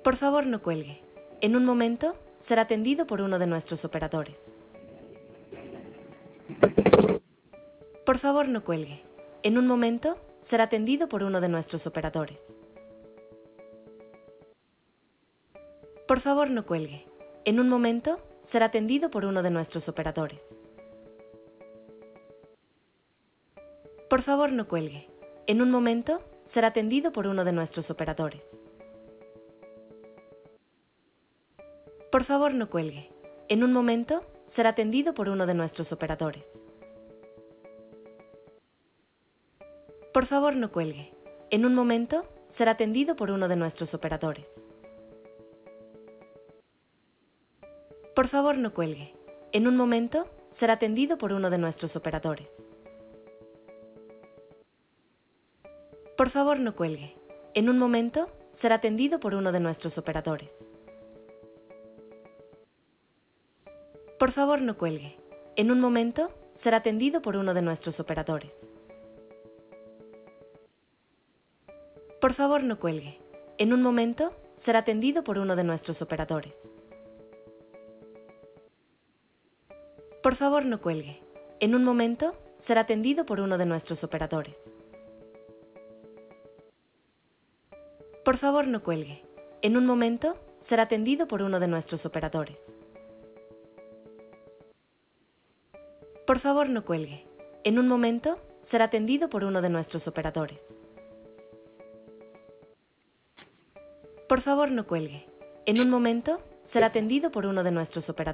Por favor, no cuelgue. En un momento, será atendido por uno de nuestros operadores. Por favor, no cuelgue. En un momento, será atendido por uno de nuestros operadores. Por favor, no cuelgue. En un momento, será atendido por uno de nuestros operadores. Por favor, no cuelgue. En un momento, será atendido por uno de nuestros operadores. Por favor, no cuelgue. En un momento, será atendido por uno de nuestros operadores. Por favor, no cuelgue. En un momento, será atendido por uno de nuestros operadores. Por favor, no cuelgue. En un momento, será atendido por uno de nuestros operadores. Por favor, no cuelgue. En un momento, será atendido por uno de nuestros operadores. Por favor, no cuelgue. En un momento, será atendido por uno de nuestros operadores. Por favor, no cuelgue. En un momento, será atendido por uno de nuestros operadores. Por favor, no cuelgue. En un momento, será atendido por uno de nuestros operadores. Por favor, no cuelgue. En un momento, será atendido por uno de nuestros operadores. Por favor, no cuelgue. En un momento, será atendido por uno de nuestros operadores. Por favor, no cuelgue. En un momento, será atendido por uno de nuestros operadores.